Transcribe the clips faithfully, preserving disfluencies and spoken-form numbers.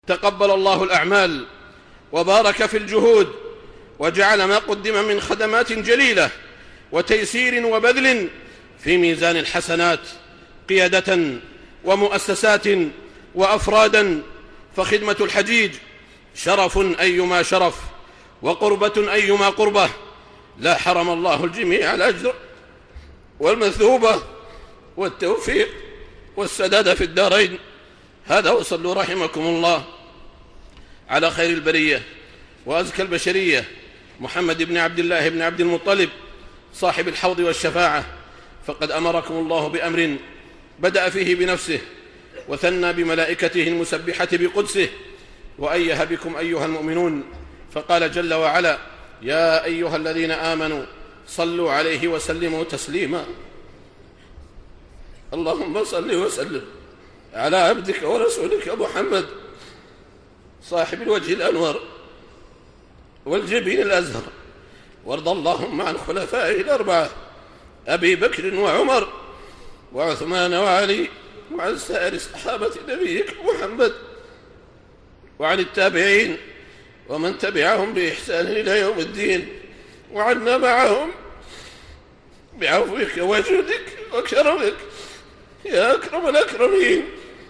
تقبل الله الأعمال وبارك في الجهود، وجعل ما قدم من خدمات جليلة وتيسير وبذل في ميزان الحسنات، قيادة ومؤسسات وأفرادا. فخدمة الحجيج شرف أيما شرف، وقربة أيما قربة، لا حرم الله الجميع الأجر والمثوبة والتوفيق والسداد في الدارين. هذا وصلوا رحمكم الله على خير البرية وأزكى البشرية محمد بن عبد الله بن عبد المطلب صاحب الحوض والشفاعة، فقد أمركم الله بأمر بدأ فيه بنفسه وثنى بملائكته المسبحة بقدسه، وأيه بكم أيها المؤمنون، فقال جل وعلا: يا أيها الذين آمنوا صلوا عليه وسلموا تسليما. اللهم صل وسلم على عبدك ورسولك محمد صاحب الوجه الأنور والجبين الأزهر، وارض اللهم عن خلفائه الأربعة أبي بكر وعمر وعثمان وعلي، وعن سائر صحابة نبيك محمد، وعن التابعين ومن تبعهم بإحسان إلى يوم الدين، وعنا معهم بعفوك وجودك وكرمك يا أكرم الأكرمين.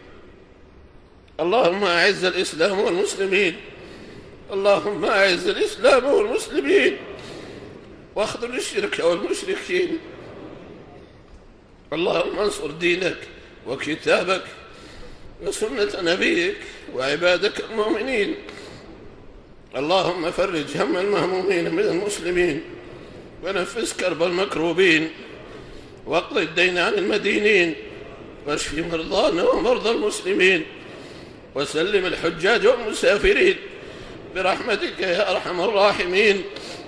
اللهم أعز الإسلام والمسلمين، اللهم أعز الإسلام والمسلمين، واخذل الشرك والمشركين. اللهم انصر دينك وكتابك وسنة نبيك وعبادك المؤمنين. اللهم فرج هم المهمومين من المسلمين، ونفس كرب المكروبين، واقض الدين عن المدينين، واشف مرضانا ومرضى المسلمين، وسلم الحجاج والمسافرين برحمتك يا أرحم الراحمين.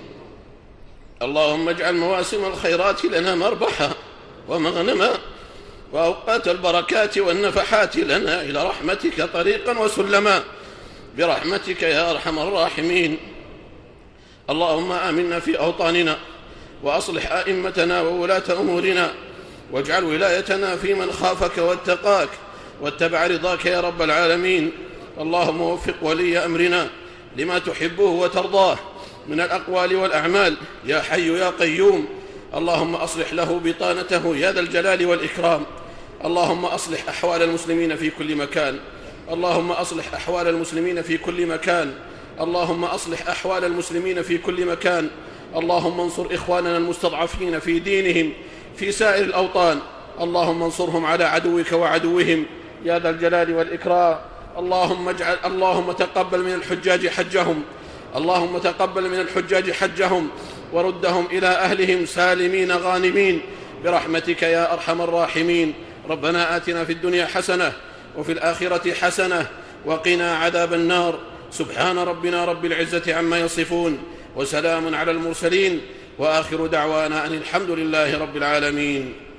اللهم اجعل مواسم الخيرات لنا مربحا ومغنما، وأوقات البركات والنفحات لنا إلى رحمتك طريقا وسلما برحمتك يا أرحم الراحمين. اللهم آمنا في أوطاننا، وأصلح أئمتنا وولاة أمورنا، واجعل ولايتنا في من خافك واتقاك واتبع رضاك يا رب العالمين. اللهم وفق ولي أمرنا لما تحبه وترضاه من الأقوال والأعمال يا حي يا قيوم. اللهم أصلح له بطانته يا ذا الجلال والإكرام. اللهم أصلح أحوال المسلمين في كل مكان، اللهم أصلح أحوال المسلمين في كل مكان، اللهم أصلح أحوال المسلمين في كل مكان. اللهم انصر إخواننا المستضعفين في دينهم في سائر الأوطان، اللهم انصرهم على عدوك وعدوهم يا ذا الجلال والإكرام. اللهم اجعل اللهم تقبل من الحجاج حجهم، اللهم تقبل من الحجاج حجهم، وردهم إلى أهلهم سالمين غانمين برحمتك يا أرحم الراحمين. ربنا آتنا في الدنيا حسنة وفي الآخرة حسنة وقنا عذاب النار. سبحان ربنا رب العزة عما يصفون، وسلام على المرسلين، وآخر دعوانا أن الحمد لله رب العالمين.